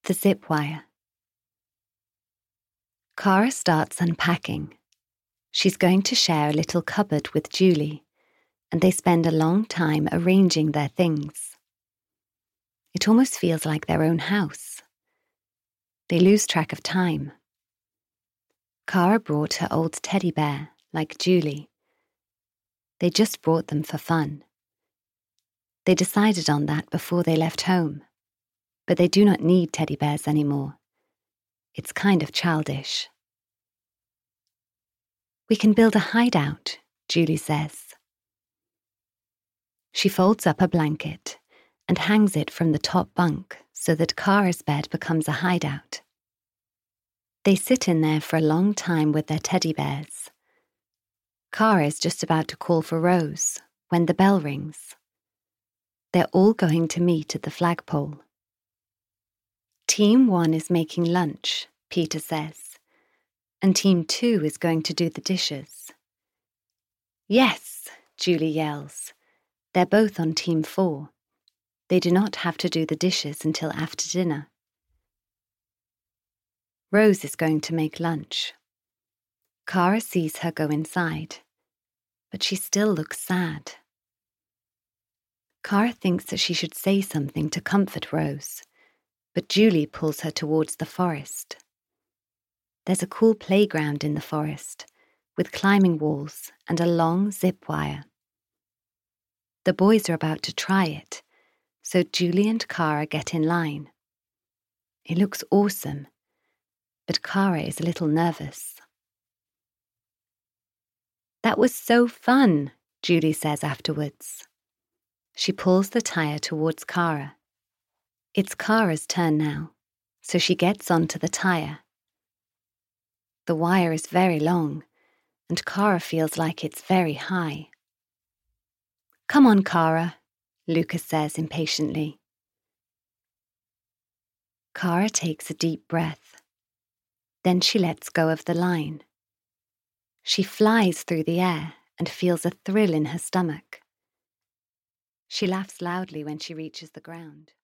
The zip wire. Cara starts unpacking. She's going to share a little cupboard with Julie, and they spend a long time arranging their things. It almost feels like their own house. They lose track of time. Cara brought her old teddy bear, like Julie. They just brought them for fun. They decided on that before they left home, but they do not need teddy bears anymore. It's kind of childish. We can build a hideout, Julie says. She folds up a blanket and hangs it from the top bunk so that Cara's bed becomes a hideout. They sit in there for a long time with their teddy bears. Cara is just about to call for Rose when the bell rings. They're all going to meet at the flagpole. Team 1 is making lunch, Peter says, and Team 2 is going to do the dishes. Yes, Julie yells. They're both on Team 4. They do not have to do the dishes until after dinner. Rose is going to make lunch. Cara sees her go inside, but she still looks sad. Cara thinks that she should say something to comfort Rose, but Julie pulls her towards the forest. There's a cool playground in the forest, with climbing walls and a long zip wire. The boys are about to try it, so Julie and Cara get in line. It looks awesome, but Cara is a little nervous. That was so fun, Julie says afterwards. She pulls the tire towards Cara. It's Cara's turn now, so she gets onto the tire. The wire is very long, and Cara feels like it's very high. Come on, Cara, Lucas says impatiently. Cara takes a deep breath. Then she lets go of the line. She flies through the air and feels a thrill in her stomach. She laughs loudly when she reaches the ground.